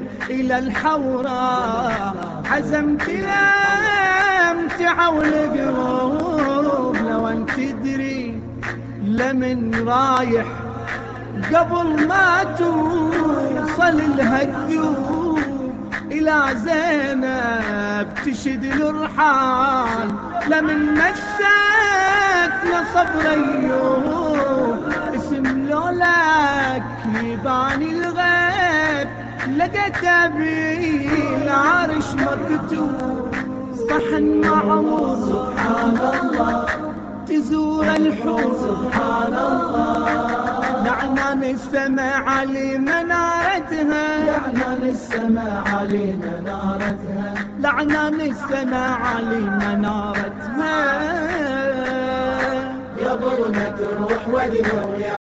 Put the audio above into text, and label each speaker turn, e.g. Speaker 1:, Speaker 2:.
Speaker 1: إلى الحوراء، عزمت الأمتعة والقلوب. لو أن تدري لمن رايح قبل ما توصل لها الديوب، إلى زينب تشد الرحال لمن مسك نصب ريوب. اسم لولاك يباني الغيب، لقيته بالعرش مكتوب. صحن معمور سبحان الله، تزور الحور سبحان الله. لعنان السماء علي منارتها، لعنان السماء علي منارتها، لعنان السماء علي منارتها.
Speaker 2: يا ظلمة الروح واليوم